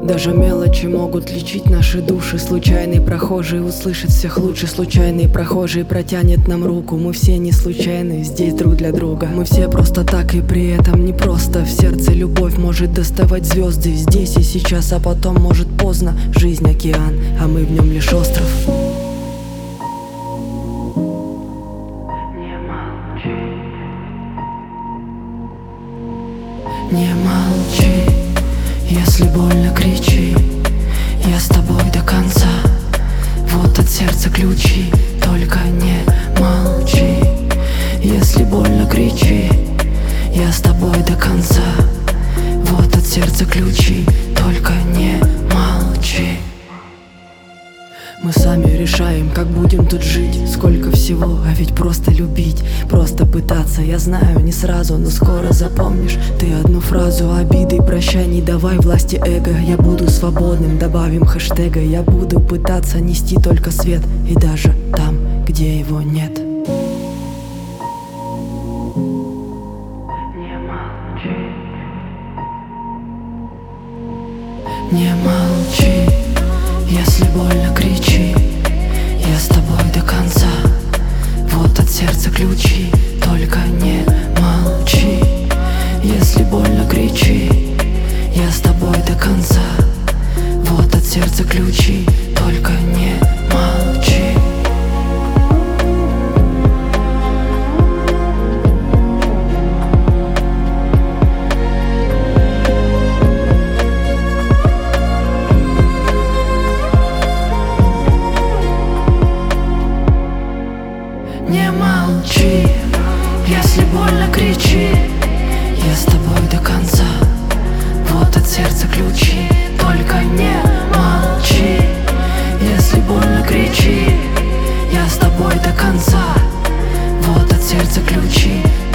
Даже мелочи могут лечить наши души. Случайный прохожий услышит всех лучше. Случайный прохожий протянет нам руку. Мы все не случайны здесь друг для друга. Мы все просто так и при этом не просто. В сердце любовь может доставать звезды здесь и сейчас, а потом может поздно. Жизнь океан, а мы в нем лишь остров. Не молчи, если больно, кричи. Я с тобой до конца. Вот от сердца ключи. Только не молчи. Если больно, кричи. Я с тобой до конца. Вот от сердца ключи. Только не молчи. Мы сами решаем, как будем тут жить. Сколько всего, а ведь просто любить. Просто пытаться, я знаю, не сразу, но скоро запомнишь ты одну фразу: обиды прощай, не давай власти эго. Я буду свободным, добавим хэштега. Я буду пытаться нести только свет, и даже там, где его нет. Не молчи, если больно, кричи. Я с тобой до конца. Вот от сердца ключи. Только не молчи. Если больно, кричи. Я с тобой до конца. Вот от сердца ключи. Только не молчи. Не молчи, если больно, кричи. Я с тобой до конца. Вот от сердца ключи. Только не молчи. Если больно, кричи. Я с тобой до конца. Вот от сердца ключи.